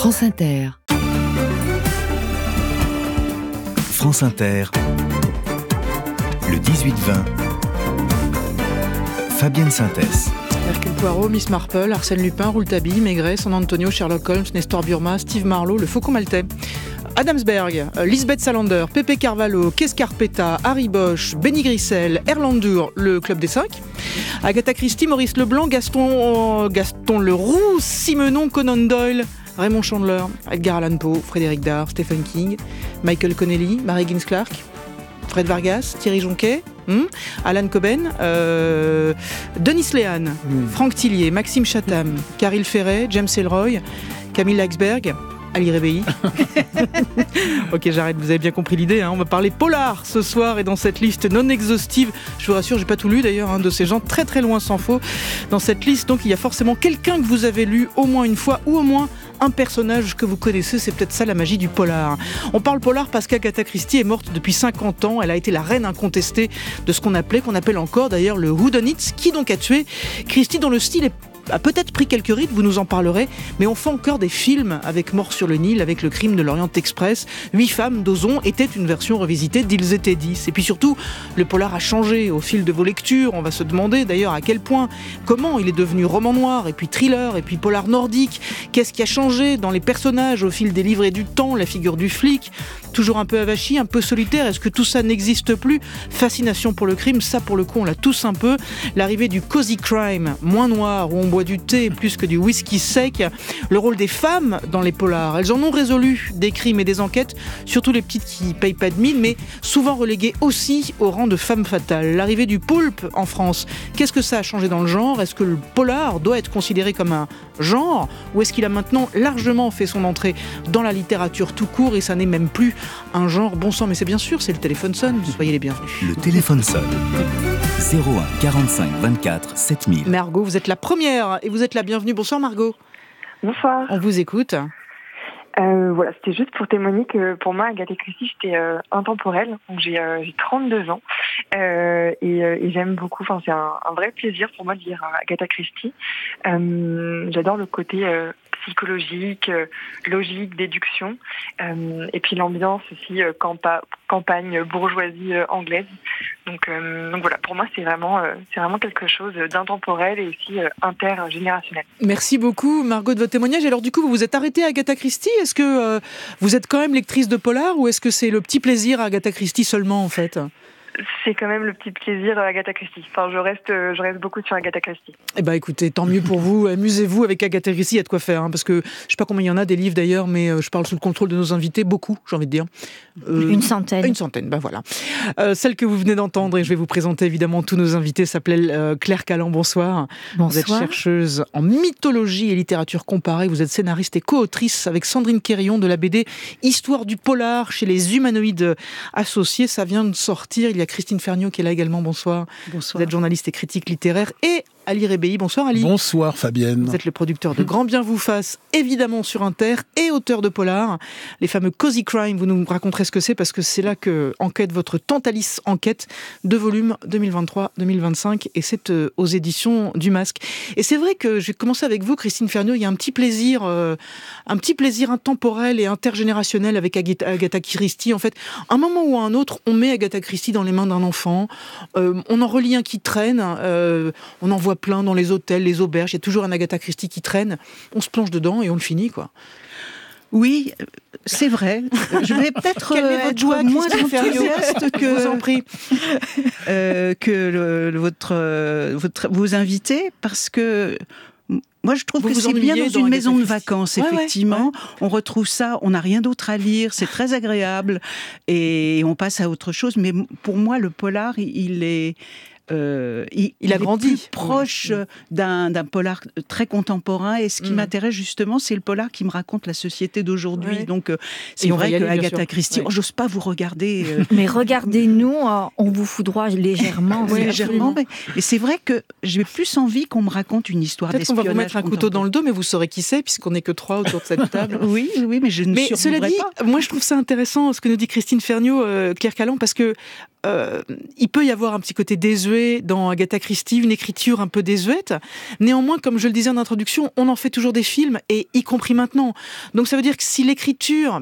France Inter. France Inter, le 18-20, Fabienne Synthèse. Hercule Poirot, Miss Marple, Arsène Lupin, Rouletabille, Maigret, San Antonio, Sherlock Holmes, Nestor Burma, Steve Marlowe, le Faucon Maltais. Adamsberg, Lisbeth Salander, Pepe Carvalho, Kescarpetta, Harry Bosch, Benny Grissel, Erlandur, le Club des 5. Agatha Christie, Maurice Leblanc, Gaston Leroux, Simenon, Conan Doyle, Raymond Chandler, Edgar Allan Poe, Frédéric Dard, Stephen King, Michael Connelly, Mary Higgins Clark, Fred Vargas, Thierry Jonquet, Alan Coben, Denis Léane, Franck Tillier, Maxime Chatham, Caril Ferret, James Ellroy, Camille Laxberg, Ali Rebéi. Ok, j'arrête, vous avez bien compris l'idée. On va parler polar ce soir et dans cette liste non exhaustive, je vous rassure, j'ai pas tout lu d'ailleurs, de ces gens très très loin s'en faut. Dans cette liste, donc, il y a forcément quelqu'un que vous avez lu au moins une fois ou au moins un personnage que vous connaissez, c'est peut-être ça la magie du polar. On parle polar parce qu'Agatha Christie est morte depuis 50 ans, elle a été la reine incontestée de ce qu'on appelle encore d'ailleurs le whodunit, qui donc a tué Christie, dont le style a peut-être pris quelques rides, vous nous en parlerez, mais on fait encore des films avec Mort sur le Nil, avec Le Crime de l'Orient Express. 8 femmes d'Ozon était une version revisitée d'Ils étaient 10. Et puis surtout, le polar a changé au fil de vos lectures. On va se demander d'ailleurs à quel point, comment il est devenu roman noir, et puis thriller, et puis polar nordique. Qu'est-ce qui a changé dans les personnages au fil des livres et du temps, la figure du flic, toujours un peu avachi, un peu solitaire. Est-ce que tout ça n'existe plus? Fascination pour le crime, ça pour le coup on l'a tous un peu. L'arrivée du cozy crime, moins noir, où on boit du thé plus que du whisky sec. Le rôle des femmes dans les polars, elles en ont résolu des crimes et des enquêtes, surtout les petites qui payent pas de mine, mais souvent reléguées aussi au rang de femmes fatales. L'arrivée du pulp en France, qu'est-ce que ça a changé dans le genre? Est-ce que le polar doit être considéré comme un genre, ou est-ce qu'il a maintenant largement fait son entrée dans la littérature tout court et ça n'est même plus un genre bon sang? Mais c'est bien sûr, c'est le téléphone sonne, soyez les bienvenus. Le téléphone sonne. 01 45 24 7000. Margot, vous êtes la première et vous êtes la bienvenue. Bonsoir Margot. Bonsoir. On vous écoute. Voilà, c'était juste pour témoigner que pour moi, Agatha Christie, j'étais intemporelle. Donc j'ai 32 ans et j'aime beaucoup. Enfin, c'est un vrai plaisir pour moi de lire Agatha Christie. J'adore le côté psychologique, logique, déduction, et puis l'ambiance aussi campagne, bourgeoisie anglaise. Donc voilà, pour moi c'est vraiment quelque chose d'intemporel et aussi intergénérationnel. Merci beaucoup Margot de votre témoignage. Alors du coup, vous vous êtes arrêtée à Agatha Christie. Est-ce que vous êtes quand même lectrice de polar ou est-ce que c'est le petit plaisir à Agatha Christie seulement en fait? C'est quand même le petit plaisir Agatha Christie. Enfin, je reste beaucoup sur Agatha Christie. Eh ben, écoutez, tant mieux pour vous. Amusez-vous avec Agatha Christie, il y a de quoi faire. Parce que, je sais pas combien il y en a des livres d'ailleurs, mais je parle sous le contrôle de nos invités. Beaucoup, j'ai envie de dire. Une centaine. Une centaine, ben voilà. Celle que vous venez d'entendre, et je vais vous présenter évidemment tous nos invités, s'appelle Claire Callan. Bonsoir. Bonsoir. Vous êtes chercheuse en mythologie et littérature comparée. Vous êtes scénariste et co-autrice avec Sandrine Quérillon de la BD Histoire du polar chez les Humanoïdes Associés. Ça vient de sortir. Il y a Christine Ferniaud qui est là également. Bonsoir. Bonsoir. Vous êtes journaliste et critique littéraire. Et Ali Rebéi. Bonsoir Ali. Bonsoir Fabienne. Vous êtes le producteur de Grand Bien vous fasse, évidemment sur Inter, et auteur de polar. Les fameux cozy crime, vous nous raconterez ce que c'est, parce que c'est là que enquête votre Tantalis Enquête, 2 volumes 2023-2025, et c'est aux éditions du Masque. Et c'est vrai que je vais commencer avec vous, Christine Ferniaud. Il y a un petit plaisir intemporel et intergénérationnel avec Agatha Christie. En fait, à un moment ou à un autre, on met Agatha Christie dans les mains d'un enfant. On en relit un qui traîne. On en voit plein dans les hôtels, les auberges. Il y a toujours un Agatha Christie qui traîne. On se plonge dedans et on le finit, quoi. Oui, c'est vrai. Je vais peut-être être moins enthousiaste que, vous en prie. vos invités, parce que moi, je trouve que c'est bien dans une maison de vacances, effectivement. Ouais. On retrouve ça, on n'a rien d'autre à lire, c'est très agréable et on passe à autre chose. Mais pour moi, le polar, il est a grandi, plus proche d'un polar très contemporain, et ce qui m'intéresse justement, c'est le polar qui me raconte la société d'aujourd'hui. Ouais. Donc c'est vrai que Agatha Christie, j'ose pas vous regarder. Mais regardez-nous, on vous foudroie légèrement. Oui, légèrement. Mais c'est vrai que j'ai plus envie qu'on me raconte une histoire d'espionnage. Peut-être qu'on va vous mettre un couteau dans le dos, mais vous saurez qui c'est, puisqu'on n'est que 3 autour de cette table. oui, mais je ne survivrai pas. Cela dit, moi je trouve ça intéressant ce que nous dit Christine Ferniaud, Claire Callan, parce que il peut y avoir un petit côté désuet dans Agatha Christie, une écriture un peu désuète. Néanmoins, comme je le disais en introduction, on en fait toujours des films, et y compris maintenant. Donc ça veut dire que si l'écriture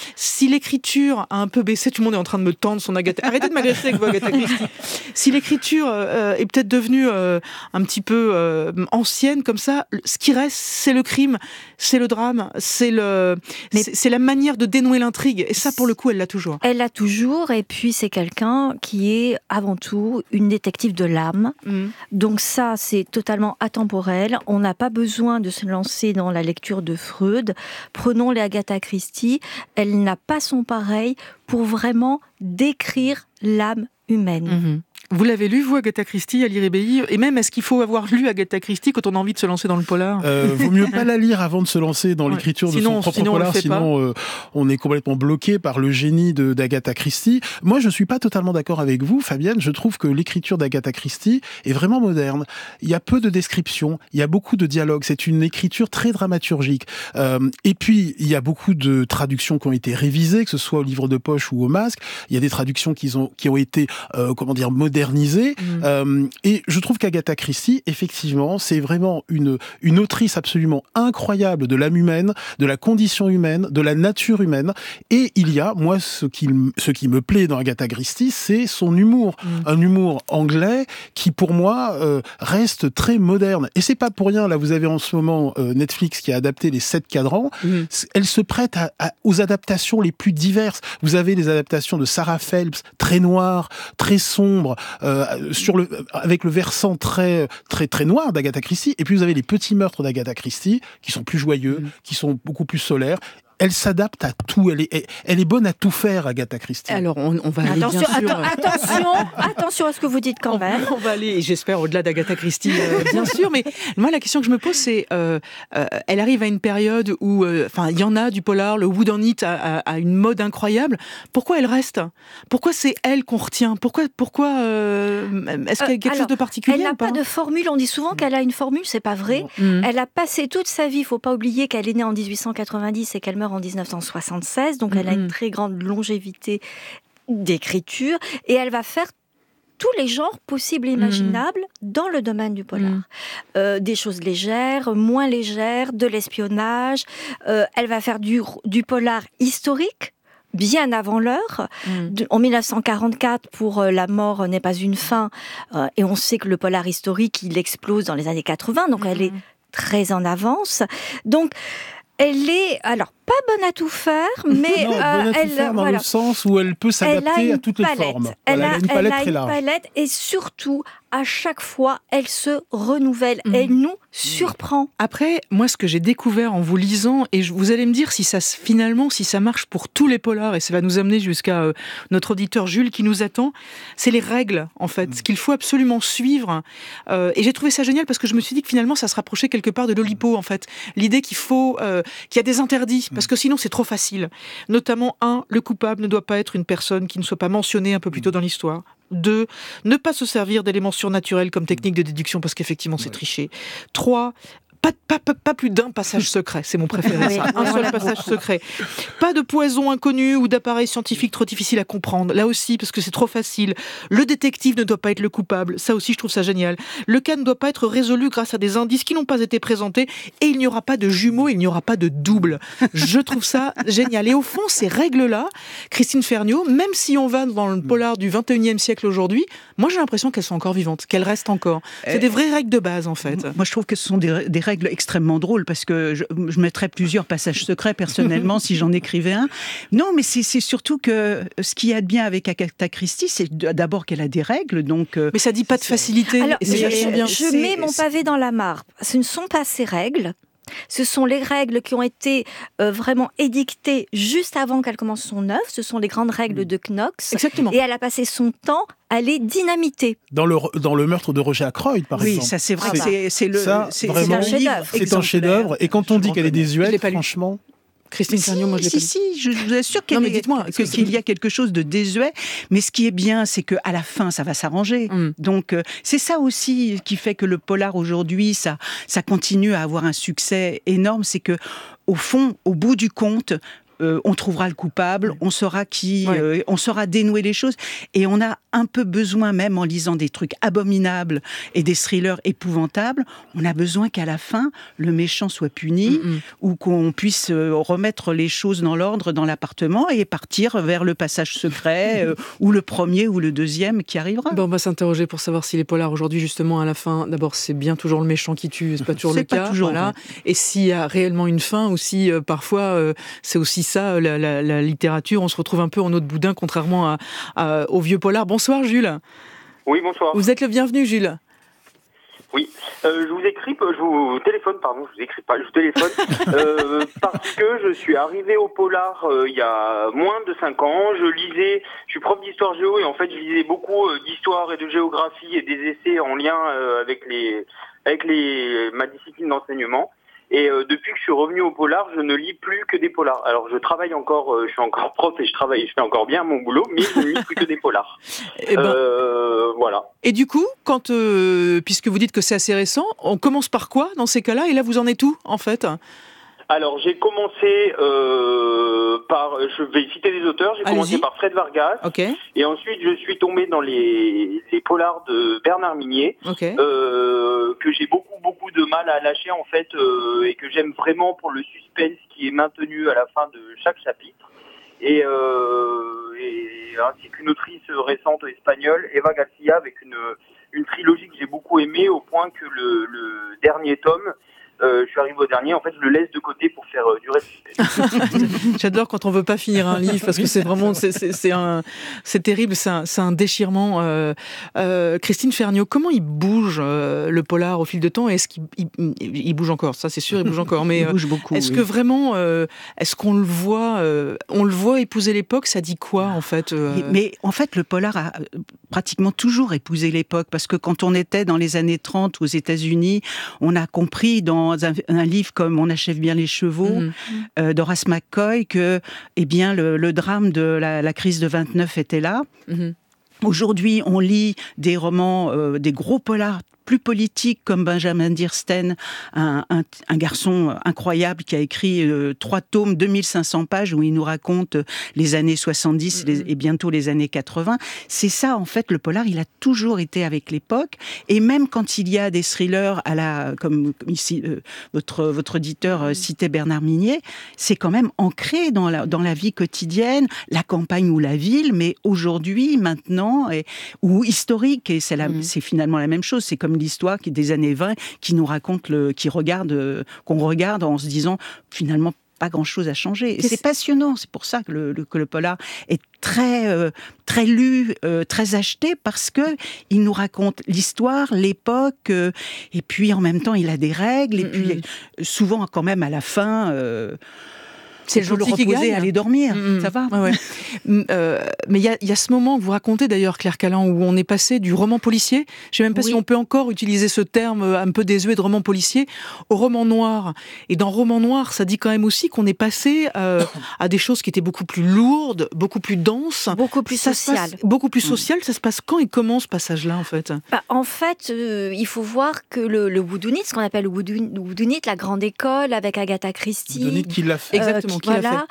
a un peu baissé, tout le monde est en train de me tendre son Agatha. Arrêtez de m'agresser avec vos Agatha Christie. Si l'écriture est peut-être devenue un petit peu ancienne comme ça, ce qui reste, c'est le crime, c'est le drame, c'est la manière de dénouer l'intrigue. Et ça, pour le coup, elle l'a toujours. Elle l'a toujours, et puis c'est quelqu'un qui est avant tout une détective de l'âme. Donc ça, c'est totalement atemporel. On n'a pas besoin de se lancer dans la lecture de Freud. Prenons les Agatha Christie. Elle n'a pas son pareil pour vraiment décrire l'âme humaine. Vous l'avez lu, vous, Agatha Christie, Ali Rebéi? Et même, est-ce qu'il faut avoir lu Agatha Christie quand on a envie de se lancer dans le polar? Vaut mieux pas la lire avant de se lancer dans l'écriture de son propre polar, sinon on est complètement bloqué par le génie d'Agatha Christie. Moi, je suis pas totalement d'accord avec vous, Fabienne. Je trouve que l'écriture d'Agatha Christie est vraiment moderne. Il y a peu de descriptions, il y a beaucoup de dialogues. C'est une écriture très dramaturgique. Et puis, il y a beaucoup de traductions qui ont été révisées, que ce soit au livre de poche ou au masque. Il y a des traductions qui ont été, modernisées. Et je trouve qu'Agatha Christie, effectivement, c'est vraiment une autrice absolument incroyable de l'âme humaine, de la condition humaine, de la nature humaine. Et il y a, moi, ce qui me plaît dans Agatha Christie, c'est son humour. Un humour anglais qui, pour moi, reste très moderne. Et c'est pas pour rien, là, vous avez en ce moment Netflix qui a adapté les 7 cadrans. Elle se prête aux adaptations les plus diverses. Vous avez les adaptations de Sarah Phelps, très noires, très sombres, avec le versant très, très, très noir d'Agatha Christie. Et puis vous avez les petits meurtres d'Agatha Christie, qui sont plus joyeux, qui sont beaucoup plus solaires. Elle s'adapte à tout. Elle est bonne à tout faire, Agatha Christie. Alors, on va aller bien sûr... Attention à ce que vous dites quand même. On va aller, j'espère, au-delà d'Agatha Christie, bien sûr. Mais moi, la question que je me pose, c'est... elle arrive à une période où... il y en a du polar, le whodunit a une mode incroyable. Pourquoi elle reste? Pourquoi c'est elle qu'on retient? Pourquoi est-ce qu'il y a quelque chose de particulier? Elle n'a pas de formule. On dit souvent qu'elle a une formule, c'est pas vrai. Elle a passé toute sa vie. Il ne faut pas oublier qu'elle est née en 1890 et qu'elle meurt en 1976, donc elle a une très grande longévité d'écriture, et elle va faire tous les genres possibles et imaginables dans le domaine du polar. Des choses légères, moins légères, de l'espionnage. Elle va faire du polar historique, bien avant l'heure. En 1944, pour La mort n'est pas une fin, et on sait que le polar historique, il explose dans les années 80, donc elle est très en avance. Donc, elle est, alors, pas bonne à tout faire, mais bonne à tout faire dans le sens où elle peut s'adapter à toutes les formes. Elle a une palette très large. Et surtout, à chaque fois, elle se renouvelle. Elle nous surprend. Après, moi, ce que j'ai découvert en vous lisant, et vous allez me dire si ça marche pour tous les polars, et ça va nous amener jusqu'à notre auditeur Jules qui nous attend, c'est les règles, en fait, ce qu'il faut absolument suivre. Et j'ai trouvé ça génial parce que je me suis dit que finalement, ça se rapprochait quelque part de l'Oulipo, en fait. L'idée qu'il y a des interdits, parce que sinon c'est trop facile. Notamment, 1, le coupable ne doit pas être une personne qui ne soit pas mentionnée un peu plus tôt dans l'histoire. 2, ne pas se servir d'éléments surnaturels comme technique de déduction, parce qu'effectivement c'est triché. 3, pas plus d'un passage secret, c'est mon préféré, ça. Un seul passage secret. Pas de poison inconnu ou d'appareil scientifique trop difficile à comprendre, là aussi, parce que c'est trop facile. Le détective ne doit pas être le coupable, ça aussi je trouve ça génial. Le cas ne doit pas être résolu grâce à des indices qui n'ont pas été présentés, et il n'y aura pas de jumeaux, il n'y aura pas de double. Je trouve ça génial. Et au fond, ces règles-là, Christine Ferniaud, même si on va dans le polar du 21e siècle aujourd'hui, moi j'ai l'impression qu'elles sont encore vivantes, qu'elles restent encore. C'est des vraies règles de base, en fait. Moi je trouve que ce sont des règles extrêmement drôles, parce que je mettrais plusieurs passages secrets personnellement si j'en écrivais un. Non, mais c'est surtout que ce qu'il y a de bien avec Agatha Christie, c'est d'abord qu'elle a des règles. Donc, mais ça dit pas de facilité. Alors, je mets mon pavé dans la mare. Ce ne sont pas ces règles. Ce sont les règles qui ont été vraiment édictées juste avant qu'elle commence son œuvre. Ce sont les grandes règles de Knox. Exactement. Et elle a passé son temps à les dynamiter. Dans le meurtre de Roger Ackroyd, par exemple. Oui, ça c'est vrai. C'est un chef-d'œuvre. C'est un chef-d'œuvre. Et quand on dit qu'elle est désuète, franchement... Christine Ferniaud, moi je l'ai pas lu. Si, je vous assure qu'il y a quelque chose de désuet, mais ce qui est bien, c'est qu'à la fin, ça va s'arranger. Donc, c'est ça aussi qui fait que le polar aujourd'hui, ça continue à avoir un succès énorme, c'est que, au fond, au bout du compte, on trouvera le coupable, on saura on saura dénouer les choses. Et on a un peu besoin, même en lisant des trucs abominables et des thrillers épouvantables, on a besoin qu'à la fin, le méchant soit puni ou qu'on puisse remettre les choses dans l'ordre dans l'appartement et partir vers le passage secret ou le premier ou le deuxième qui arrivera. On va s'interroger pour savoir si les polars aujourd'hui, justement, à la fin, d'abord, c'est bien toujours le méchant qui tue, c'est pas toujours le cas. Voilà. Et s'il y a réellement une fin, aussi, parfois, c'est aussi ça, la littérature. On se retrouve un peu en autre boudin, contrairement aux vieux polars. Bonsoir, Jules. Oui, bonsoir. Vous êtes le bienvenu, Jules. Oui, je vous téléphone parce que je suis arrivé au polar il y a moins de 5 ans. Je suis prof d'histoire géo et en fait je lisais beaucoup d'histoire et de géographie et des essais en lien avec ma discipline d'enseignement. Et depuis que je suis revenu au polar, je ne lis plus que des polars. Alors je travaille encore, je suis encore prof et je fais encore bien mon boulot, mais je ne lis plus que des polars. Voilà. Et du coup, puisque vous dites que c'est assez récent, on commence par quoi dans ces cas-là? Et là, vous en êtes où, en fait? Alors j'ai commencé je vais citer des auteurs, commencé par Fred Vargas, et ensuite je suis tombé dans les polars de Bernard Minier, que j'ai beaucoup de mal à lâcher en fait, et que j'aime vraiment pour le suspense qui est maintenu à la fin de chaque chapitre, et ainsi qu'une autrice récente espagnole, Eva Garcia, avec une trilogie que j'ai beaucoup aimée au point que le dernier tome, je suis arrivé au dernier, en fait je le laisse de côté pour faire durer le suspense. J'adore quand on veut pas finir un livre parce que c'est vraiment c'est terrible, c'est un déchirement. Christine Ferniaud, comment il bouge le polar au fil de temps? Est-ce qu'il bouge encore? Ça c'est sûr, il bouge encore, mais il bouge beaucoup. Est-ce que vraiment, est-ce qu'on le voit épouser l'époque? Ça dit quoi en fait? Mais en fait le polar a pratiquement toujours épousé l'époque, parce que quand on était dans les années 30 aux États-Unis, on a compris dans un livre comme On achève bien les chevaux, d'Horace McCoy, que le drame de la crise de 29 était là. Aujourd'hui, on lit des romans, des gros polars plus politiques comme Benjamin Dirsten, un garçon incroyable qui a écrit 3 tomes, 2500 pages, où il nous raconte les années 70 et bientôt les années 80. C'est ça, en fait, le polar, il a toujours été avec l'époque. Et même quand il y a des thrillers comme ici, votre auditeur citait Bernard Minier, c'est quand même ancré dans la vie quotidienne, la campagne ou la ville, mais aujourd'hui, maintenant, ou historique, et c'est finalement la même chose. C'est comme l'histoire qui des années 20 qui nous raconte qu'on regarde en se disant finalement pas grand-chose a changé. Et c'est passionnant, c'est pour ça que le polar est très très lu, très acheté, parce que il nous raconte l'histoire, l'époque, et puis en même temps il a des règles, et puis souvent quand même à la fin. C'est le gentil qui gagne. Aller dormir, ça va. Ouais. Mais il y a ce moment que vous racontez d'ailleurs, Claire Callan, où on est passé du roman policier, je sais même pas si on peut encore utiliser ce terme un peu désuet de roman policier, au roman noir. Et dans roman noir, ça dit quand même aussi qu'on est passé à des choses qui étaient beaucoup plus lourdes, beaucoup plus denses. Beaucoup plus sociales. Beaucoup plus sociales. Ça se passe quand et comment, ce passage-là, en fait? En fait, il faut voir que le whodunit, ce qu'on appelle le whodunit, la grande école avec Agatha Christie. Whodunit qui l'a fait. Exactement. Voilà,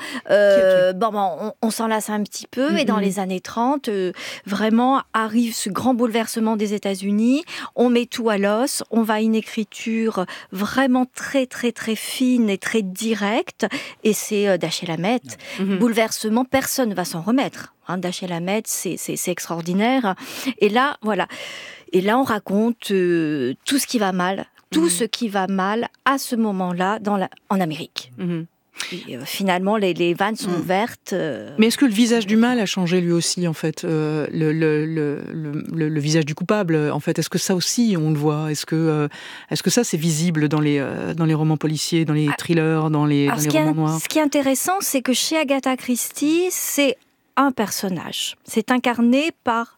on s'en lasse un petit peu, et dans les années 30, vraiment arrive ce grand bouleversement des États-Unis. On met tout à l'os, on va à une écriture vraiment très très très fine et très directe, et c'est Dashiell Hammett. Bouleversement, personne ne va s'en remettre. Dashiell Hammett, c'est extraordinaire. Et là, voilà. Et là, on raconte tout ce qui va mal, ce qui va mal à ce moment-là en Amérique. Et finalement, les vannes sont ouvertes. Mais est-ce que le visage du mal a changé lui aussi, en fait, le visage du coupable, en fait? Est-ce que ça aussi, on le voit? Est-ce que ça, c'est visible dans les romans policiers, dans les thrillers, dans les romans noirs? Ce qui est intéressant, c'est que chez Agatha Christie, c'est un personnage. C'est incarné par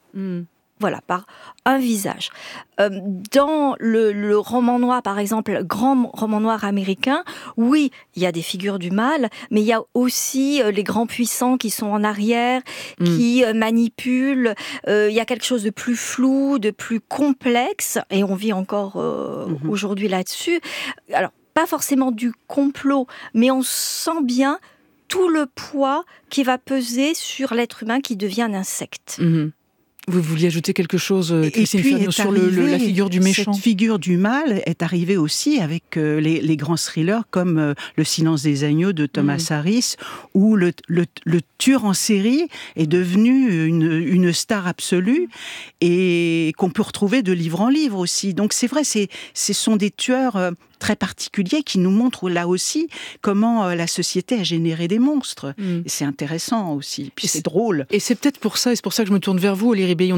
un visage. Dans le roman noir, par exemple, le grand roman noir américain, oui, il y a des figures du mal, mais il y a aussi les grands puissants qui sont en arrière, qui manipulent. Il y a quelque chose de plus flou, de plus complexe, et on vit encore aujourd'hui là-dessus. Alors, pas forcément du complot, mais on sent bien tout le poids qui va peser sur l'être humain qui devient un insecte. Vous vouliez ajouter quelque chose, Christine Ferniaud, sur la figure du méchant? Cette figure du mal est arrivée aussi avec les grands thrillers comme Le silence des agneaux de Thomas Harris, où le tueur en série est devenu une star absolue et qu'on peut retrouver de livre en livre aussi. Donc c'est vrai, ce sont des tueurs très particuliers qui nous montrent là aussi comment la société a généré des monstres. Et c'est intéressant aussi, puis c'est drôle. Et c'est peut-être pour ça, et c'est pour ça que je me tourne vers vous, Olivier Bay.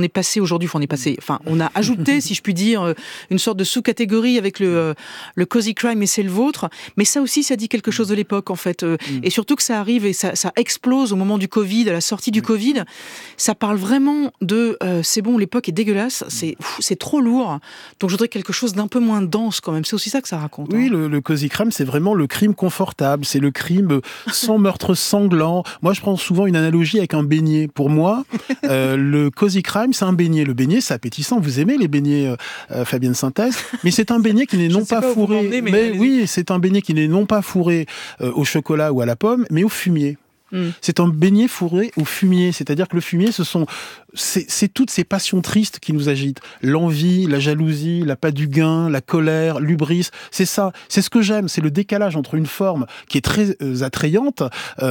On a ajouté, si je puis dire, une sorte de sous-catégorie avec le cozy crime, et c'est le vôtre. Mais ça aussi, ça dit quelque chose de l'époque, en fait. Et surtout que ça arrive et ça explose au moment du Covid, à la sortie du Covid. Ça parle vraiment de c'est bon, l'époque est dégueulasse, c'est trop lourd. Donc je voudrais quelque chose d'un peu moins dense quand même. C'est aussi ça que ça raconte. Oui, le cozy crime, c'est vraiment le crime confortable, c'est le crime sans meurtre sanglant. Moi, je prends souvent une analogie avec un beignet. Pour moi, le cozy crime, c'est un beignet. Le beignet, c'est appétissant. Vous aimez les beignets, Fabienne Synthèse, mais c'est un beignet qui n'est non pas fourré. Oui, c'est un beignet qui n'est non pas fourré au chocolat ou à la pomme, mais au fumier. C'est un beignet fourré au fumier, c'est-à-dire que le fumier, c'est toutes ces passions tristes qui nous agitent. L'envie, la jalousie, l'appât du gain, la colère, l'hubris, c'est ça. C'est ce que j'aime, c'est le décalage entre une forme qui est très attrayante,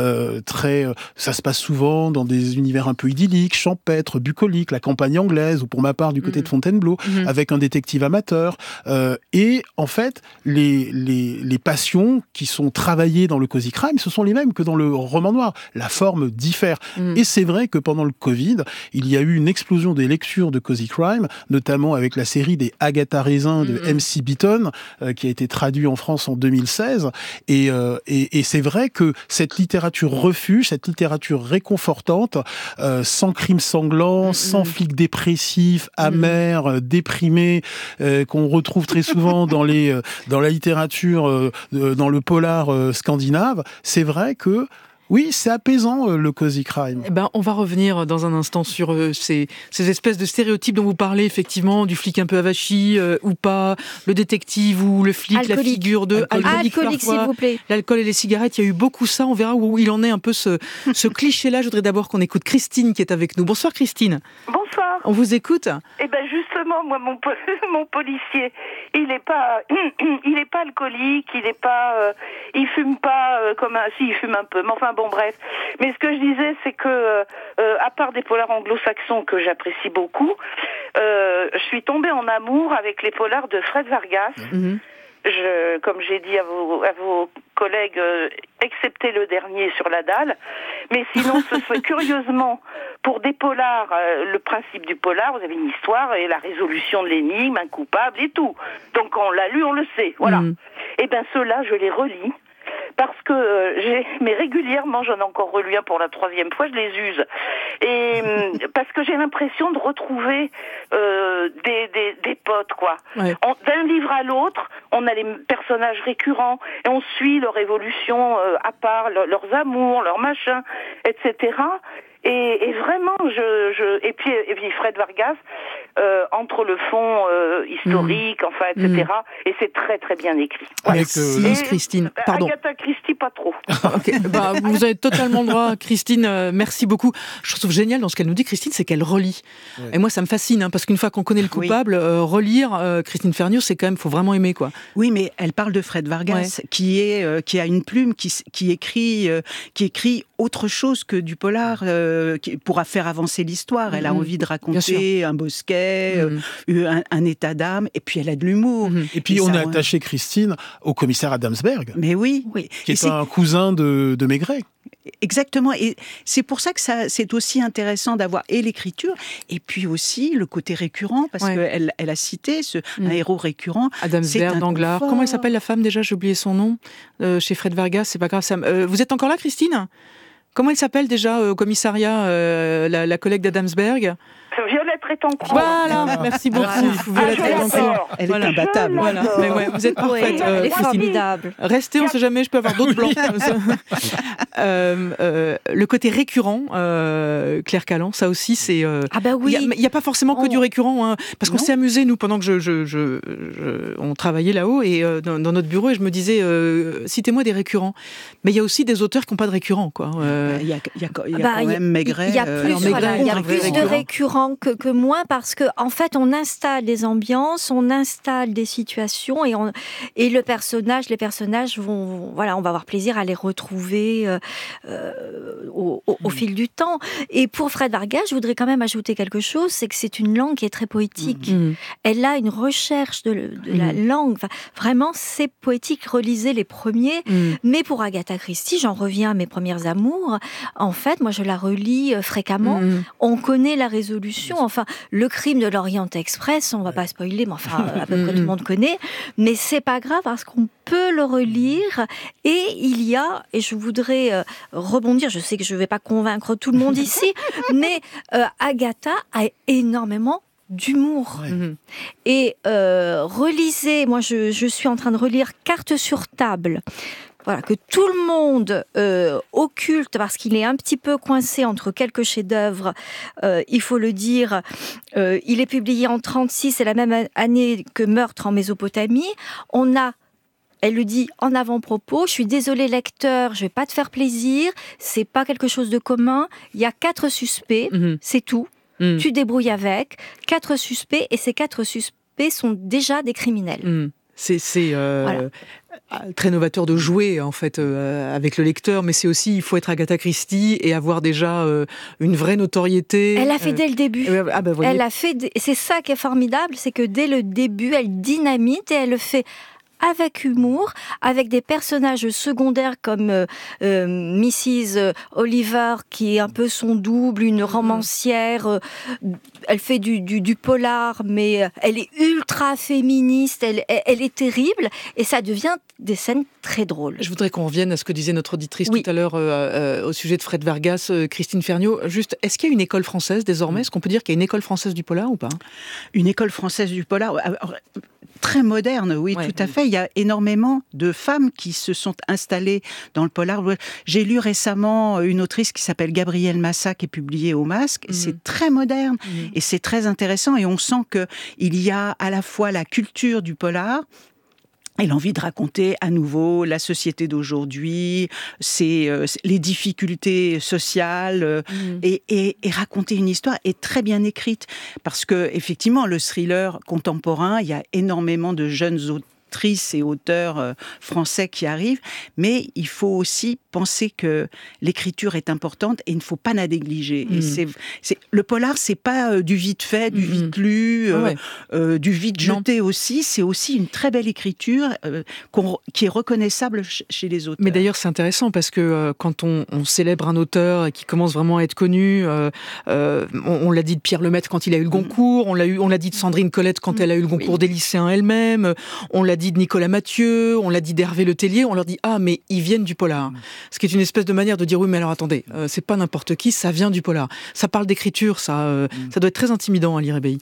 ça se passe souvent dans des univers un peu idylliques, champêtres, bucoliques, la campagne anglaise, ou pour ma part du côté de Fontainebleau, avec un détective amateur. Et en fait, les passions qui sont travaillées dans le cozy crime, ce sont les mêmes que dans le roman noir. La forme diffère. Et c'est vrai que pendant le Covid, il y a eu une explosion des lectures de cozy crime, notamment avec la série des Agatha Raisin de M.C. Beaton, qui a été traduit en France en 2016. Et c'est vrai que cette littérature refuge, cette littérature réconfortante, sans crime sanglant, sans flic dépressif, amer, déprimé, qu'on retrouve très souvent dans la littérature, dans le polar scandinave, c'est vrai que oui, c'est apaisant, le cozy crime. On va revenir dans un instant sur ces espèces de stéréotypes dont vous parlez, effectivement, du flic un peu avachi ou pas, le détective ou le flic, alcoolique. La figure de alcoolique, s'il vous plaît. L'alcool et les cigarettes, il y a eu beaucoup ça. On verra où il en est un peu ce cliché-là. Je voudrais d'abord qu'on écoute Christine qui est avec nous. Bonsoir Christine. Bonsoir. On vous écoute. Justement, moi, mon policier, il est pas alcoolique, il fume pas si, il fume un peu, mais enfin bon, bref. Mais ce que je disais, c'est que à part des polars anglo-saxons que j'apprécie beaucoup, je suis tombée en amour avec les polars de Fred Vargas. Comme j'ai dit à vos collègues, excepté le dernier sur la dalle, mais sinon ce serait curieusement pour des polars, le principe du polar, vous avez une histoire et la résolution de l'énigme, un coupable et tout. Donc on l'a lu, on le sait, voilà. Et ceux-là, je les relis. Parce que mais régulièrement, j'en ai encore relu un pour la 3e fois, je les use. Et parce que j'ai l'impression de retrouver des potes, quoi. Ouais. D'un livre à l'autre, on a les personnages récurrents et on suit leur évolution à part, leurs amours, leurs machins, etc. Et vraiment, et puis Fred Vargas, entre le fond historique, enfin, etc. Et c'est très très bien écrit. Merci Christine. Pardon. Agatha Christie, pas trop. Okay. Vous avez totalement le droit, Christine. Merci beaucoup. Je trouve génial dans ce qu'elle nous dit, Christine, c'est qu'elle relit. Ouais. Et moi, ça me fascine, parce qu'une fois qu'on connaît le coupable, relire Christine Ferniaud, c'est quand même, faut vraiment aimer, quoi. Oui, mais elle parle de Fred Vargas, qui a une plume, qui écrit autre chose que du polar, qui pourra faire avancer l'histoire. Elle a envie de raconter un bosquet, un état d'âme, et puis elle a de l'humour. Et puis on est attaché, Christine, au commissaire Adamsberg. Mais oui. Qui est un cousin de Maigret. Exactement, et c'est pour ça que c'est aussi intéressant d'avoir et l'écriture, et puis aussi le côté récurrent, parce qu'elle a cité un héros récurrent. Adamsberg, Danglars. Comment elle s'appelle la femme déjà? J'ai oublié son nom. Chez Fred Vargas, c'est pas grave. Vous êtes encore là, Christine? Comment elle s'appelle déjà au commissariat, la collègue d'Adamsberg? Violette est en cours. Voilà, merci beaucoup. Elle est imbattable. Voilà. Mais ouais, vous êtes parfaite. Elle est formidable. Restez, on ne sait jamais, je peux avoir d'autres blancs. Le côté récurrent, Claire Callan, ça aussi, c'est... Ah bah oui. Il n'y a pas forcément que du récurrent, hein, parce qu'on s'est amusé, nous, pendant que on travaillait là-haut, et dans notre bureau, et je me disais, citez-moi des récurrents. Mais il y a aussi des auteurs qui n'ont pas de récurrents, quoi. Il y a quand même Maigret. Il y a plus de récurrents que moins, parce que en fait, on installe des ambiances, on installe des situations, et les personnages vont, voilà, on va avoir plaisir à les retrouver au fil du temps. Et pour Fred Vargas, je voudrais quand même ajouter quelque chose, c'est que c'est une langue qui est très poétique. Elle a une recherche de la langue. Enfin, vraiment, c'est poétique. Relisez les premiers. Mais pour Agatha Christie, j'en reviens à mes premières amours. En fait, moi, je la relis fréquemment. On connaît la résolution. Enfin, le crime de l'Orient Express, on va pas spoiler, mais enfin, à peu près tout le monde connaît. Mais c'est pas grave parce qu'on peut le relire. Et il y a, et je voudrais rebondir, je sais que je vais pas convaincre tout le monde ici, mais Agatha a énormément d'humour. Et relisez, moi je suis en train de relire Carte sur table. Voilà, que tout le monde occulte parce qu'il est un petit peu coincé entre quelques chefs-d'œuvre, il faut le dire. Il est publié en 1936, c'est la même année que Meurtre en Mésopotamie. Elle le dit en avant-propos, je suis désolée lecteur, je vais pas te faire plaisir, c'est pas quelque chose de commun, il y a 4 suspects, c'est tout. Tu te débrouilles avec 4 suspects, et ces 4 suspects sont déjà des criminels. C'est voilà. Très novateur de jouer en fait avec le lecteur, mais c'est aussi, il faut être Agatha Christie et avoir déjà une vraie notoriété. Elle a fait dès le début. Elle a fait. C'est ça qui est formidable, c'est que dès le début, elle dynamite et elle le fait avec humour, avec des personnages secondaires comme Mrs. Oliver, qui est un peu son double, une romancière. Elle fait du polar, mais elle est ultra féministe, elle est terrible, et ça devient des scènes très drôles. Je voudrais qu'on revienne à ce que disait notre auditrice tout à l'heure au sujet de Fred Vargas, Christine Ferniaud. Juste, est-ce qu'il y a une école française désormais ? Est-ce qu'on peut dire qu'il y a une école française du polar ou pas ? Une école française du polar très moderne, oui, tout à fait. Il y a énormément de femmes qui se sont installées dans le polar. J'ai lu récemment une autrice qui s'appelle Gabrielle Massa, qui est publiée au Masque. C'est très moderne et c'est très intéressant. Et on sent qu'il y a à la fois la culture du polar et l'envie de raconter à nouveau la société d'aujourd'hui, les difficultés sociales, et raconter une histoire est très bien écrite. Parce que, effectivement, le thriller contemporain, il y a énormément de jeunes autrices et auteurs français qui arrivent, mais il faut aussi penser que l'écriture est importante et il ne faut pas la négliger. Et le polar, c'est pas du vite fait, du vite lu, du vite jeté aussi. C'est aussi une très belle écriture qui est reconnaissable chez les auteurs. Mais d'ailleurs, c'est intéressant parce que quand on célèbre un auteur qui commence vraiment à être connu, on l'a dit de Pierre Lemaitre quand il a eu le Goncourt, on l'a dit de Sandrine Colette quand elle a eu le Goncourt des lycéens elle-même, on l'a dit de Nicolas Mathieu, on l'a dit d'Hervé Letellier, on leur dit « Ah, mais ils viennent du polar ». Ce qui est une espèce de manière de dire « Oui, mais alors attendez, c'est pas n'importe qui, ça vient du polar ». Ça parle d'écriture, ça doit être très intimidant à lire Ébéi.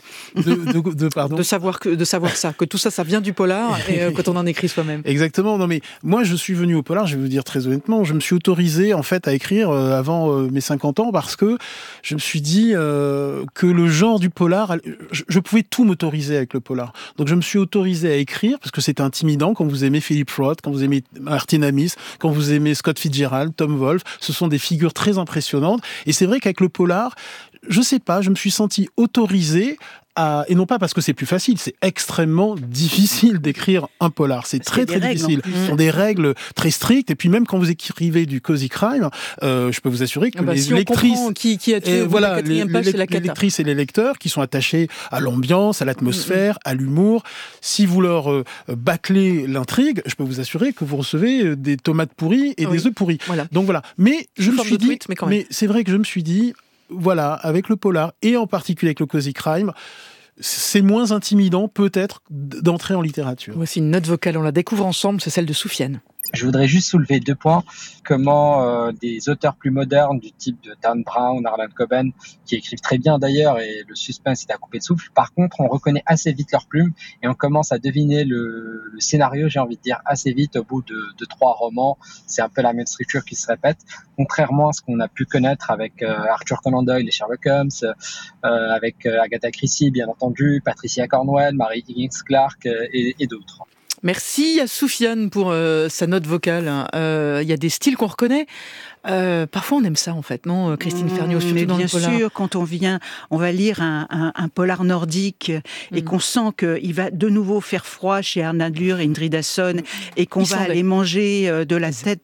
De savoir ça, que tout ça, ça vient du polar, et quand on en écrit soi-même. Exactement, non mais moi je suis venu au polar, je vais vous dire très honnêtement, je me suis autorisé en fait à écrire avant mes 50 ans parce que je me suis dit que le genre du polar, je pouvais tout m'autoriser avec le polar. Donc je me suis autorisé à écrire parce que c'est intimidant quand vous aimez Philip Roth, quand vous aimez Martin Amis, quand vous aimez Scott Fitzgerald, Tom Wolfe, ce sont des figures très impressionnantes. Et c'est vrai qu'avec le polar, je sais pas, je me suis senti autorisé et non pas parce que c'est plus facile, c'est extrêmement difficile d'écrire un polar. C'est très très difficile. Ce sont des règles très strictes. Et puis même quand vous écrivez du cozy crime, je peux vous assurer que les lectrices, qui a tué la quatrième page, c'est la cata. Les lectrices et les lecteurs qui sont attachés à l'ambiance, à l'atmosphère, à l'humour, si vous leur bâclez l'intrigue, je peux vous assurer que vous recevez des tomates pourries et des œufs pourris. Voilà. Donc voilà. Mais je me suis dit, mais c'est vrai que je me suis dit, voilà, avec le polar et en particulier avec le cozy crime, c'est moins intimidant peut-être d'entrer en littérature. Voici une note vocale, on la découvre ensemble, c'est celle de Soufiane. Je voudrais juste soulever 2 points. Comment des auteurs plus modernes du type de Dan Brown, Harlan Coben, qui écrivent très bien d'ailleurs, et le suspense est à couper de souffle. Par contre, on reconnaît assez vite leur plume et on commence à deviner le scénario, j'ai envie de dire, assez vite au bout de 3 romans. C'est un peu la même structure qui se répète, contrairement à ce qu'on a pu connaître avec Arthur Conan Doyle et Sherlock Holmes, avec Agatha Christie, bien entendu, Patricia Cornwell, Mary Higgins Clark et d'autres. Merci à Soufiane pour sa note vocale. Il y a des styles qu'on reconnaît. Parfois on aime ça en fait, non, Christine Ferniaud, surtout dans le polar. Bien sûr, quand on va lire un polar nordique et qu'on sent qu'il va de nouveau faire froid chez Arnadur et Indridason et qu'on va aller manger de la tête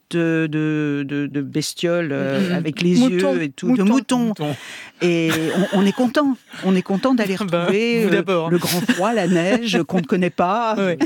de bestiole avec les yeux et tout, de mouton. Et on est content d'aller retrouver le grand froid, la neige qu'on ne connaît pas. Ouais.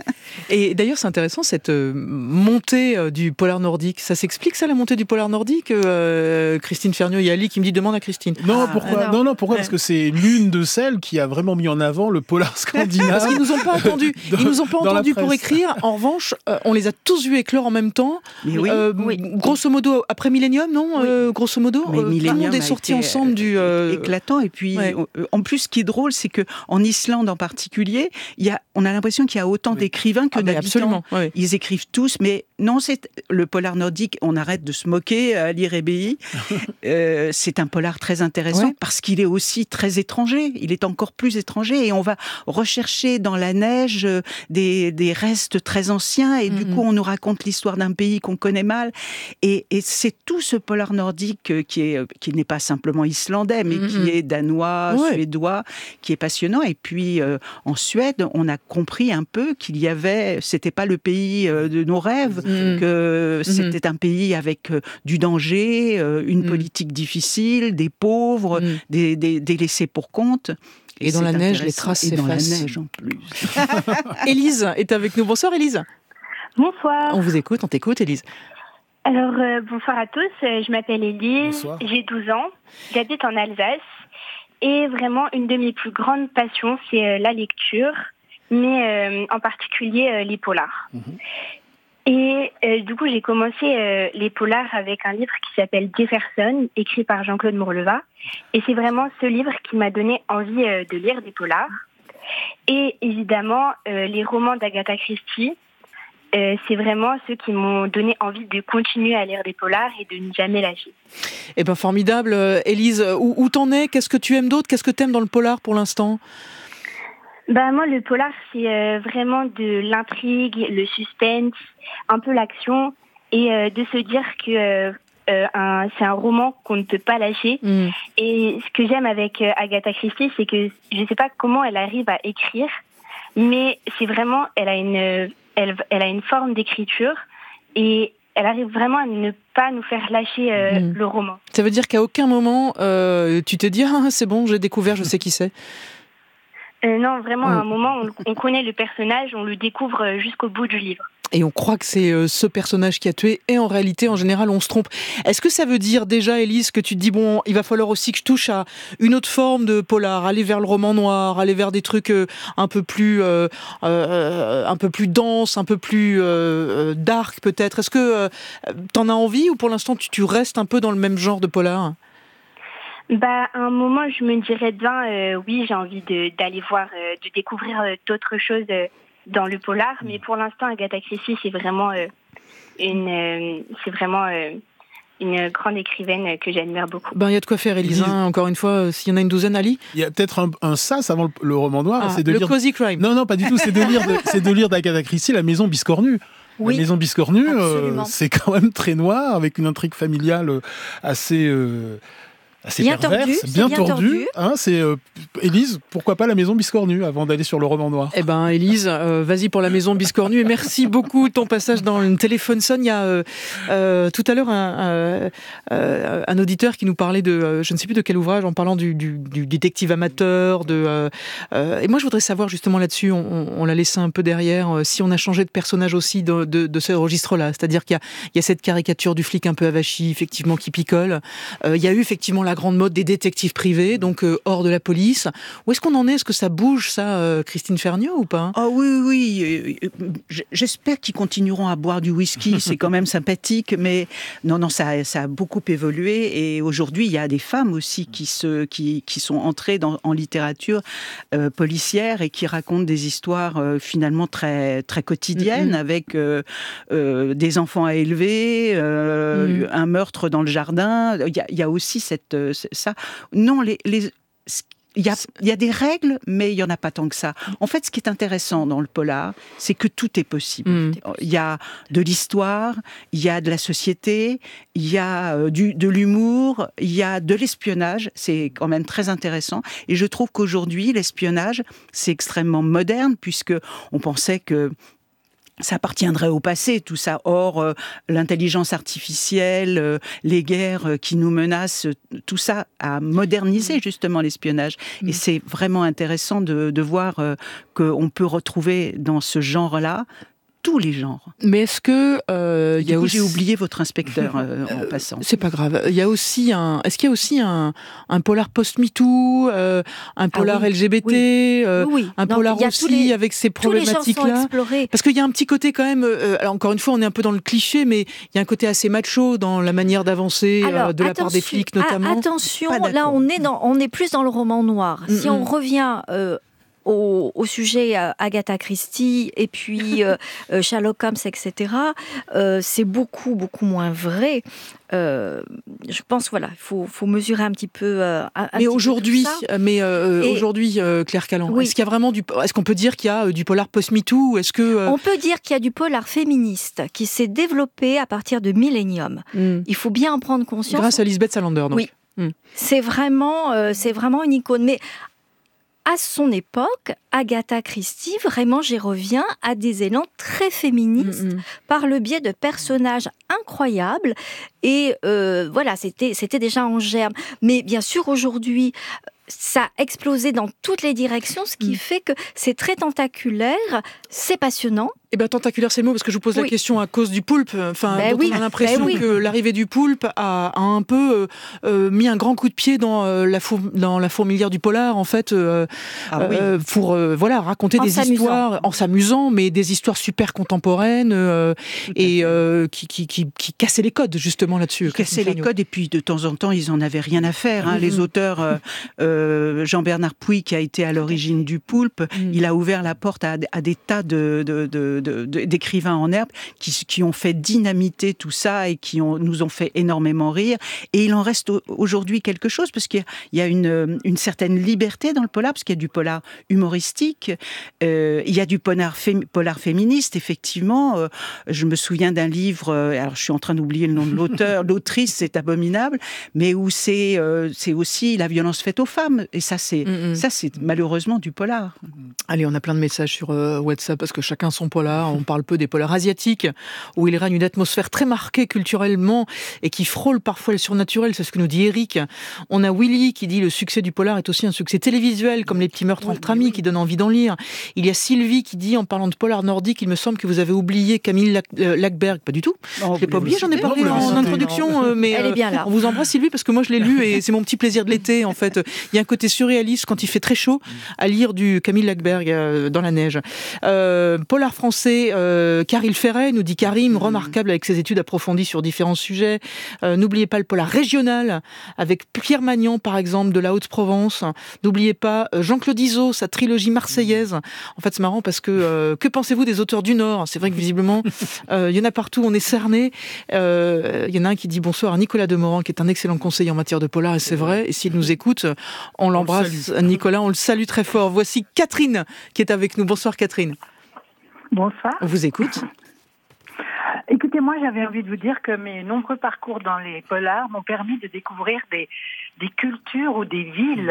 Et d'ailleurs c'est intéressant cette montée du polar nordique, ça s'explique ça, la montée du polar nordique, Christine Ferniaud? Il y a Ali qui me dit demande à Christine. Non, pourquoi? Non, pourquoi? Parce que c'est l'une de celles qui a vraiment mis en avant le polar scandinave. Parce qu'ils nous ont pas entendus. Ils nous ont pas entendus pour écrire. En revanche, on les a tous vus éclore en même temps. Mais oui. Grosso modo après Millennium, non? Oui. Grosso modo, tout le monde est sorti ensemble du éclatant. Et puis, en plus, ce qui est drôle, c'est que en Islande en particulier, on a l'impression qu'il y a autant d'écrivains que d'habitants. Absolument. Oui. Ils écrivent tous, mais non, c'est le polar nordique. On arrête de se moquer à lire EBI. C'est un polar très intéressant parce qu'il est aussi très étranger. Il est encore plus étranger et on va rechercher dans la neige des restes très anciens et du coup on nous raconte l'histoire d'un pays qu'on connaît mal et c'est tout ce polar nordique qui n'est pas simplement islandais mais qui est danois, suédois, qui est passionnant. Et puis en Suède, on a compris un peu qu'il y avait, c'était pas le pays de nos rêves, que c'était un pays avec du danger, une politique difficile, des pauvres, des laissés pour compte. Et dans la neige, les traces s'effacent. Et dans la neige en plus. Élise est avec nous. Bonsoir Élise. Bonsoir. On vous écoute, on t'écoute Élise. Alors, bonsoir à tous. Je m'appelle Élise, j'ai 12 ans, j'habite en Alsace. Et vraiment, une de mes plus grandes passions, c'est la lecture, mais en particulier les polars. Et du coup, j'ai commencé les polars avec un livre qui s'appelle Jefferson, écrit par Jean-Claude Morleva. Et c'est vraiment ce livre qui m'a donné envie de lire des polars. Et évidemment, les romans d'Agatha Christie, c'est vraiment ceux qui m'ont donné envie de continuer à lire des polars et de ne jamais lâcher. Eh ben formidable. Élise, où t'en es? Qu'est-ce que tu aimes d'autre? Qu'est-ce que t'aimes dans le polar pour l'instant? Moi, le polar, c'est vraiment de l'intrigue, le suspense, un peu l'action, et de se dire que c'est un roman qu'on ne peut pas lâcher. Et ce que j'aime avec Agatha Christie, c'est que je ne sais pas comment elle arrive à écrire, mais c'est vraiment, elle a une forme d'écriture, et elle arrive vraiment à ne pas nous faire lâcher le roman. Ça veut dire qu'à aucun moment, tu te dis « Ah, c'est bon, j'ai découvert, je sais qui c'est ». Non, vraiment, à un moment, on connaît le personnage, on le découvre jusqu'au bout du livre. Et on croit que c'est ce personnage qui a tué, et en réalité, en général, on se trompe. Est-ce que ça veut dire déjà, Élise, que tu te dis, bon, il va falloir aussi que je touche à une autre forme de polar, aller vers le roman noir, aller vers des trucs un peu plus denses, un peu plus dark peut-être. Est-ce que t'en as envie, ou pour l'instant, tu restes un peu dans le même genre de polar ? À un moment, je me dirais bien, oui, j'ai envie d'aller voir, de découvrir d'autres choses dans le polar, mais pour l'instant, Agatha Christie, c'est vraiment une grande écrivaine que j'admire beaucoup. Il y a de quoi faire, Élise. Encore une fois, s'il y en a une douzaine, Ali. Il y a peut-être un sas avant le roman noir. C'est de le lire... cozy crime. Non, pas du tout. C'est de lire d'Agatha Christie La Maison Biscornue. Oui, la Maison Biscornue, c'est quand même très noir, avec une intrigue familiale assez bien perverse, bien tordue. C'est Élise, pourquoi pas La Maison Biscornue avant d'aller sur le roman noir? Élise, vas-y pour La Maison Biscornue, et merci beaucoup de ton passage dans le téléphone sonne. Il y a tout à l'heure un auditeur qui nous parlait de je ne sais plus de quel ouvrage, en parlant du détective amateur, et moi je voudrais savoir justement là-dessus, on l'a laissé un peu derrière, si on a changé de personnage aussi de ce registre-là, c'est-à-dire qu'il y a cette caricature du flic un peu avachi, effectivement, qui picole. Il y a eu effectivement la la grande mode des détectives privés, donc hors de la police. Où est-ce qu'on en est ? Est-ce que ça bouge, ça, Christine Ferniaud, ou pas ? Oh oui. J'espère qu'ils continueront à boire du whisky, c'est quand même sympathique, mais non, ça a beaucoup évolué, et aujourd'hui, il y a des femmes aussi qui sont entrées en littérature policière et qui racontent des histoires finalement très, très quotidiennes, avec des enfants à élever, un meurtre dans le jardin. Il y a aussi ça. Non, il y a des règles, mais il n'y en a pas tant que ça. En fait, ce qui est intéressant dans le polar, c'est que tout est possible. Il y a de l'histoire, il y a de la société, il y a de l'humour, il y a de l'espionnage. C'est quand même très intéressant. Et je trouve qu'aujourd'hui, l'espionnage, c'est extrêmement moderne, puisque on pensait que ça appartiendrait au passé, tout ça. Or, l'intelligence artificielle, les guerres qui nous menacent, tout ça a modernisé justement l'espionnage. Et c'est vraiment intéressant de voir qu'on peut retrouver dans ce genre-là tous les genres. Mais est-ce que j'ai oublié votre inspecteur en passant. C'est pas grave. Est-ce qu'il y a aussi un polar post-MeToo, un polar LGBT, un polar aussi avec ces problématiques-là. Parce qu'il y a un petit côté quand même. Alors encore une fois, on est un peu dans le cliché, mais il y a un côté assez macho dans la manière d'avancer de la part des flics notamment. Attention, là on est plus dans le roman noir. Si on revient au sujet Agatha Christie et puis Sherlock Holmes, etc., c'est beaucoup, beaucoup moins vrai. Je pense, il faut mesurer un petit peu. Mais aujourd'hui, Claire Calland, est-ce qu'il y a vraiment est-ce qu'on peut dire qu'il y a du polar post-MeToo, ou est-ce que on peut dire qu'il y a du polar féministe qui s'est développé à partir de Millennium. Il faut bien en prendre conscience. Grâce à Lisbeth Salander, donc. Oui, c'est vraiment une icône. Mais à son époque, Agatha Christie, vraiment, j'y reviens, a des élans très féministes par le biais de personnages incroyables. Et c'était déjà en germe. Mais bien sûr, aujourd'hui, ça a explosé dans toutes les directions, ce qui fait que c'est très tentaculaire, c'est passionnant. Eh bien, tentaculaire, c'est le mot, parce que je vous pose la question à cause du poulpe. On a l'impression que l'arrivée du poulpe a un peu mis un grand coup de pied dans la fourmilière du polar, en fait, pour raconter des histoires en s'amusant, mais des histoires super contemporaines qui cassaient les codes, justement, là-dessus. Cassaient les codes, et puis de temps en temps, ils n'en avaient rien à faire. Les auteurs, Jean-Bernard Puy, qui a été à l'origine du poulpe, il a ouvert la porte à des tas d'écrivains en herbe qui ont fait dynamiter tout ça et qui nous ont fait énormément rire. Et il en reste aujourd'hui quelque chose, parce qu'il y a une certaine liberté dans le polar, parce qu'il y a du polar humoristique, il y a du polar féministe, effectivement. Je me souviens d'un livre, alors je suis en train d'oublier le nom de l'auteur, l'autrice, c'est abominable, mais où c'est aussi la violence faite aux femmes. Et ça, c'est malheureusement du polar. Allez, on a plein de messages sur WhatsApp, parce que chacun son polar. On parle peu des polars asiatiques, où il règne une atmosphère très marquée culturellement et qui frôle parfois le surnaturel. C'est ce que nous dit Eric. On a Willy qui dit: le succès du polar est aussi un succès télévisuel, comme Les petits meurtres entre amis, qui donnent envie d'en lire. Il y a Sylvie qui dit, en parlant de polar nordique, il me semble que vous avez oublié Camille Lackberg. Pas du tout. Je l'ai pas oublié, j'en ai parlé en introduction. Mais elle est bien là. On vous embrasse, Sylvie, parce que moi je l'ai lu et c'est mon petit plaisir de l'été, en fait. Il y a un côté surréaliste quand il fait très chaud à lire du Camille Lackberg dans la neige. Polar français, Caril Ferret, nous dit Karim, remarquable avec ses études approfondies sur différents sujets. N'oubliez pas le polar régional, avec Pierre Magnan, par exemple, de la Haute-Provence. N'oubliez pas Jean-Claude Izzo, sa trilogie marseillaise. En fait, c'est marrant parce que pensez-vous des auteurs du Nord ? C'est vrai que visiblement, il y en a partout, on est cernés. Il y en a un qui dit bonsoir à Nicolas Demorand, qui est un excellent conseiller en matière de polar, et c'est vrai. Et s'il nous écoute, on l'embrasse. Nicolas, on le salue très fort. Voici Catherine qui est avec nous. Bonsoir Catherine. Bonsoir. On vous écoute. Écoutez, moi j'avais envie de vous dire que mes nombreux parcours dans les polars m'ont permis de découvrir des cultures ou des villes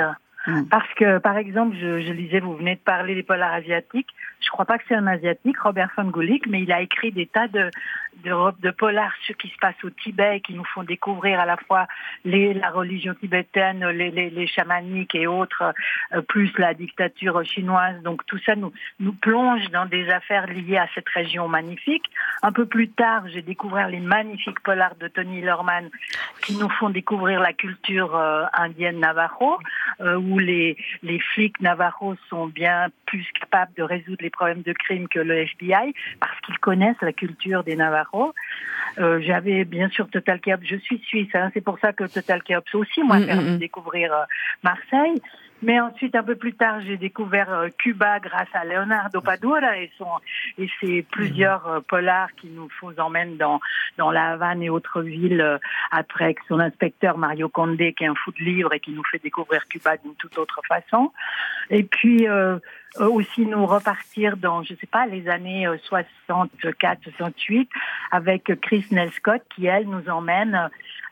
Parce que, par exemple, je lisais, vous venez de parler des polars asiatiques. Je crois pas que c'est un asiatique, Robert von Gulik, mais il a écrit des tas de polars sur ce qui se passe au Tibet, qui nous font découvrir à la fois la religion tibétaine, les chamaniques et autres, plus la dictature chinoise. Donc tout ça nous plonge dans des affaires liées à cette région magnifique. Un peu plus tard, j'ai découvert les magnifiques polars de Tony Lerman, qui nous font découvrir la culture indienne navajo, où les flics navajos sont bien plus capables de résoudre les problèmes de crime que le FBI, parce qu'ils connaissent la culture des Navajos. J'avais bien sûr Total Chaos, je suis suisse, c'est pour ça que Total Chaos aussi m'a permis de découvrir Marseille. Mais ensuite, un peu plus tard, j'ai découvert Cuba grâce à Leonardo Padura et ses plusieurs polars qui nous emmènent dans la Havane et autres villes après avec son inspecteur Mario Condé qui est un fou de livres et qui nous fait découvrir Cuba d'une toute autre façon. Et puis aussi nous repartir dans, je sais pas, les années 64, 68 avec Chris Nelscott qui, elle, nous emmène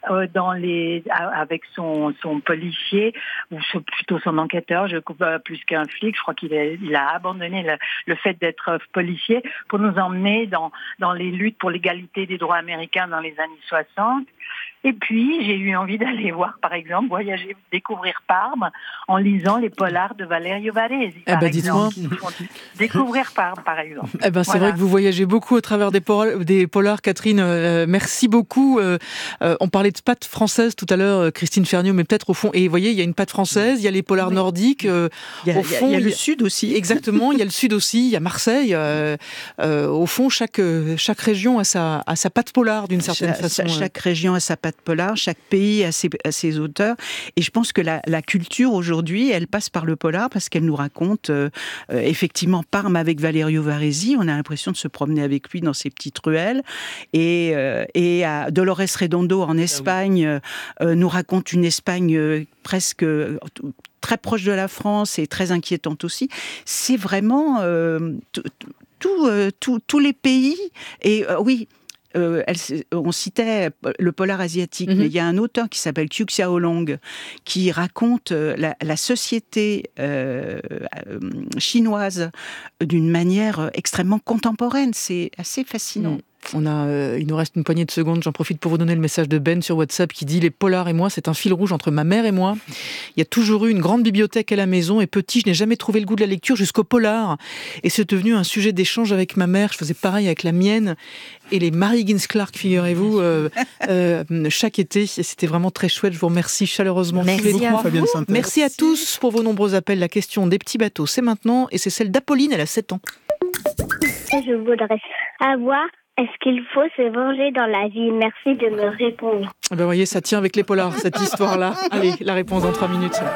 avec son policier, ou plutôt son enquêteur, plus qu'un flic, je crois qu'il a abandonné le fait d'être policier pour nous emmener dans les luttes pour l'égalité des droits américains dans les années 60. Et puis, j'ai eu envie d'aller voir, par exemple, voyager, découvrir Parme en lisant les polars de Valerio Varese. Dites-moi. Découvrir Parme, par exemple. C'est vrai que vous voyagez beaucoup au travers des polars, Catherine. Merci beaucoup. On parlait de pâte française tout à l'heure, Christine Ferniaud, mais peut-être au fond, et vous voyez, il y a une pâte française, il y a les polars nordiques. Il y a le sud aussi. Exactement, il y a le sud aussi, il y a Marseille. Au fond, chaque région a sa pâte polar d'une certaine façon. Chaque région a sa pâte polar, chaque pays a ses auteurs. Et je pense que la culture aujourd'hui, elle passe par le polar parce qu'elle nous raconte effectivement Parme avec Valerio Varese. On a l'impression de se promener avec lui dans ses petites ruelles. Et à Dolores Redondo en Espagne nous raconte une Espagne presque très proche de la France et très inquiétante aussi. C'est vraiment tous les pays. Et oui. On citait le polar asiatique, mais il y a un auteur qui s'appelle Kyu Xiaolong qui raconte la société chinoise d'une manière extrêmement contemporaine. C'est assez fascinant. Il nous reste une poignée de secondes. J'en profite pour vous donner le message de Ben sur WhatsApp qui dit « Les polars et moi, c'est un fil rouge entre ma mère et moi. Il y a toujours eu une grande bibliothèque à la maison et petit, je n'ai jamais trouvé le goût de la lecture jusqu'au polar. Et c'est devenu un sujet d'échange avec ma mère. Je faisais pareil avec la mienne. Et les Mary Higgins Clark, figurez-vous, chaque été. Et c'était vraiment très chouette. Je vous remercie chaleureusement. Merci à vous. Merci à tous pour vos nombreux appels. La question des petits bateaux, c'est maintenant. Et c'est celle d'Apolline, elle a 7 ans. Je voudrais savoir... Est-ce qu'il faut se venger dans la vie? Merci de me répondre. Vous voyez, ça tient avec les polars, cette histoire-là. Allez, la réponse dans 3 minutes.